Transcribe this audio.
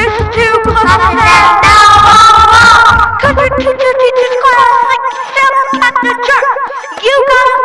this too close and now. Cause your teacher teaches class like Step Cat the Jerk. You gotta